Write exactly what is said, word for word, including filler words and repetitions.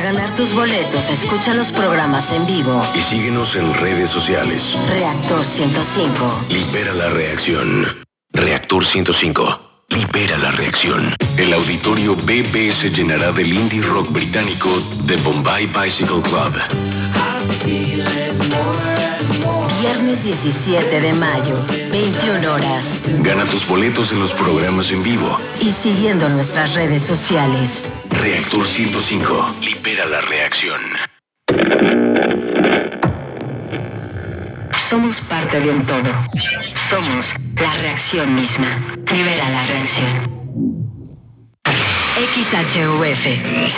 ganar tus boletos, escucha los programas en vivo. Y síguenos en redes sociales. Reactor ciento cinco. Libera la reacción. Reactor ciento cinco. Libera la reacción. El auditorio B B se llenará del indie rock británico The Bombay Bicycle Club. Viernes diecisiete de mayo, veintiuna horas. Gana tus boletos en los programas en vivo. Y siguiendo nuestras redes sociales. Reactor ciento cinco. Libera la reacción. Somos parte de un todo. Somos la reacción misma. Libera la reacción. X H U F